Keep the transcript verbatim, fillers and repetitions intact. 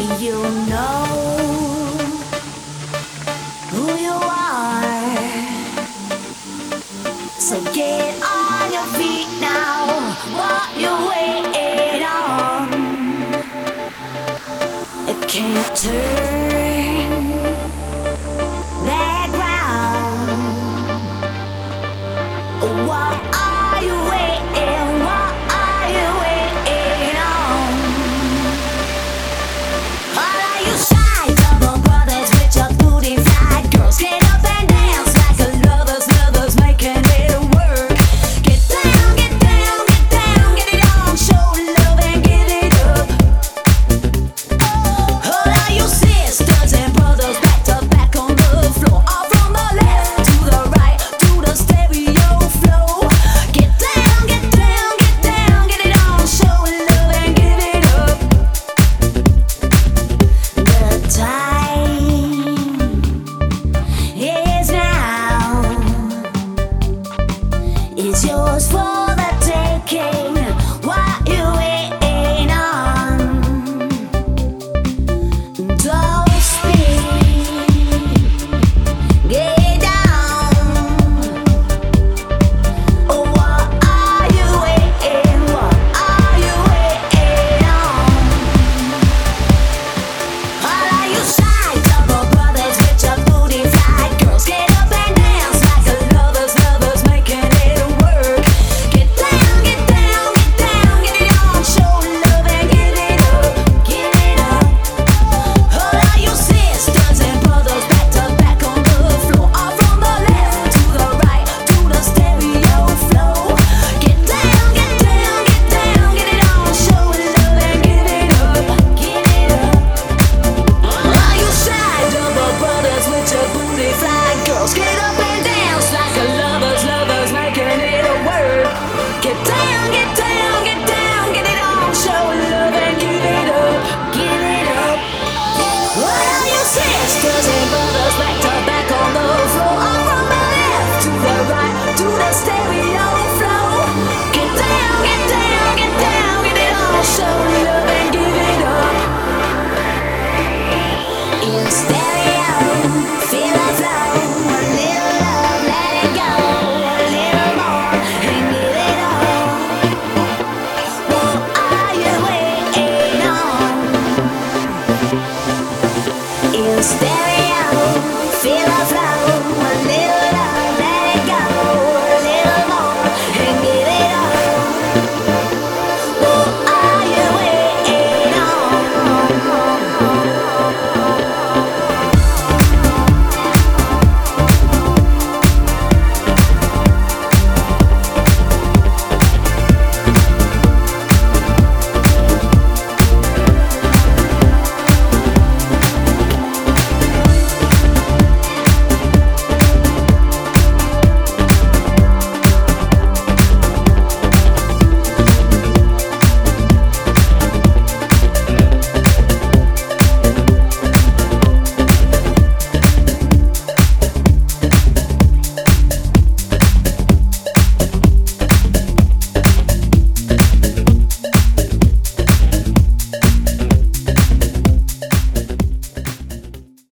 You know who you are, so get on your feet now. What you waiting on? It can't turn back round. What are you waiting? What are you waiting on? All of you shy double brothers with your booty fat girls, get up and dance like a lovers, lovers making it work. Get down, get down, get down, get it on, show love and give it up. All of you sisters and brothers back to back on the floor, all from the left to the right to the stereo flow. Get down, get down, get down, get it on, show love and give it up. The time is now. It's yours for the taking. What you waiting on? Don't speak. Get down. What are you waiting? What are you waiting on? All of you shy double brothers with your booty fat girls, get up and dance like a lovers, lovers making it work. Get down, get down, get down, get it on, show love and give it up, give it up. All of you sisters and brothers back to back on the floor, all from the left to the right to the stereo flow. Get down, get down, get down, get it on, show love and give it up, give it up. All you shy double brothers with your booty fly girls, get up and dance like a lovers, lovers making it a word. Get down, get down, get down, get it on, show love and give it up, give it up. All you sisters and brothers back to back on the floor, all from the left to the right to the stereo flow. Get down, get down, get down, get it on, show love and give it up. In stereo, feel the flow. A little love, let it go. A little more, and give it all. What are you waiting on? In stereo, feel the flow.